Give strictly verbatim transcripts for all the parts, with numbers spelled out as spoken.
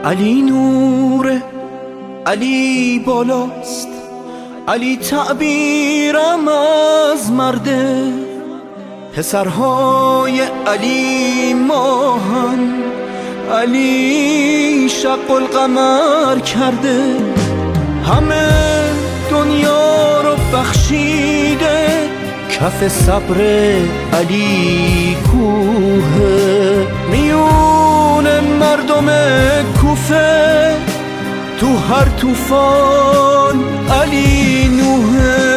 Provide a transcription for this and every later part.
علی نوره، علی بالاست، علی تعبیرم از مرده. پسرهای علی ماهن، علی شق القمر کرده. همه دنیا رو بخشیده، کف صبر علی کوه. میون مردم کوفه، تو هر طوفان علی نوحه.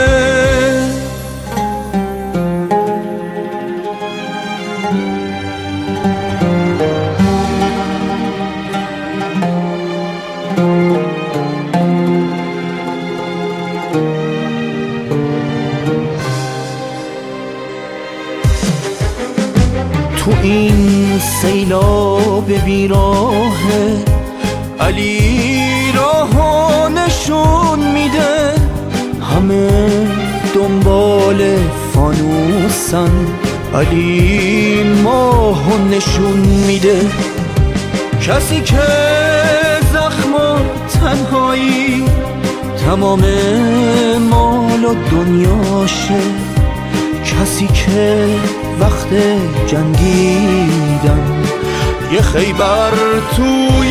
تو این سیلاب بیراه، علی راهو نشون میده. همه دنبال فانوسن، علی ماهو نشون میده. کسی که زخم و تنهایی تمام مال و دنیاشه. کسی که وقت جنگیدن یه خیبر توی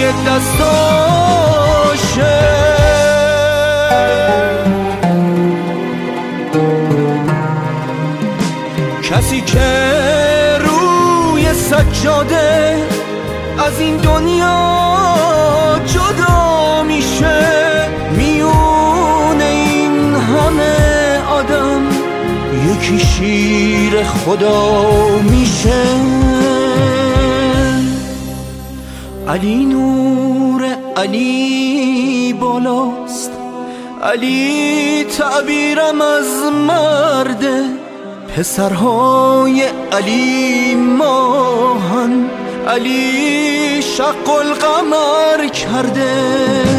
دستاشه. کسی که روی سجاده از این دنیا جدا میشه. میون این همه آدم یکی شیر خدا میشه. علی نور، علی بالاست، علی تعبیرم از مرده. پسرهای علی ماهن، علی شق القمر کرده.